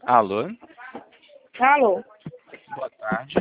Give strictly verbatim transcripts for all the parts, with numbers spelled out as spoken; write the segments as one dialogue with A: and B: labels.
A: Alô?
B: Alô?
A: Boa tarde.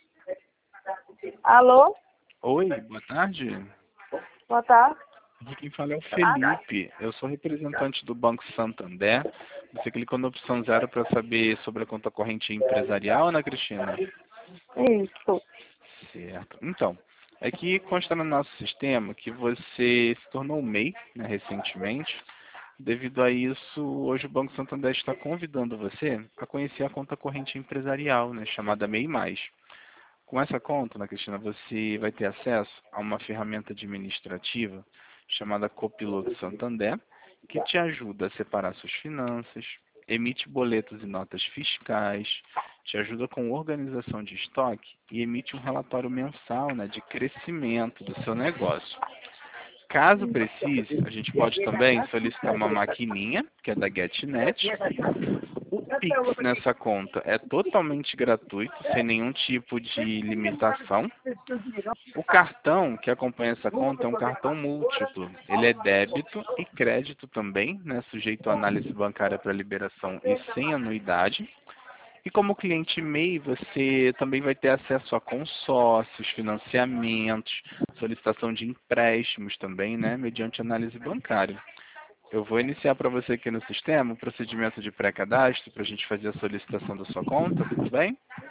B: Alô?
A: Oi, boa tarde.
B: Boa tarde.
A: Aqui quem fala é o Felipe. Eu sou representante do Banco Santander. Você clicou na opção zero para saber sobre a conta corrente empresarial, né, Cristina?
B: Isso.
A: Certo. Então, aqui consta no nosso sistema que você se tornou M E I, né, recentemente. Devido a isso, hoje o Banco Santander está convidando você a conhecer a conta corrente empresarial, né, chamada M E I mais. Com essa conta, né, Cristina, você vai ter acesso a uma ferramenta administrativa chamada Copiloto Santander, que te ajuda a separar suas finanças, emite boletos e notas fiscais, te ajuda com organização de estoque e emite um relatório mensal, né, de crescimento do seu negócio. Caso precise, a gente pode também solicitar uma maquininha, que é da GetNet. O Pix nessa conta é totalmente gratuito, sem nenhum tipo de limitação. O cartão que acompanha essa conta é um cartão múltiplo. Ele é débito e crédito também, né, sujeito à análise bancária para liberação e sem anuidade. E como cliente M E I, você também vai ter acesso a consórcios, financiamentos, solicitação de empréstimos também, né, mediante análise bancária. Eu vou iniciar para você aqui no sistema o procedimento de pré-cadastro para a gente fazer a solicitação da sua conta, tudo bem?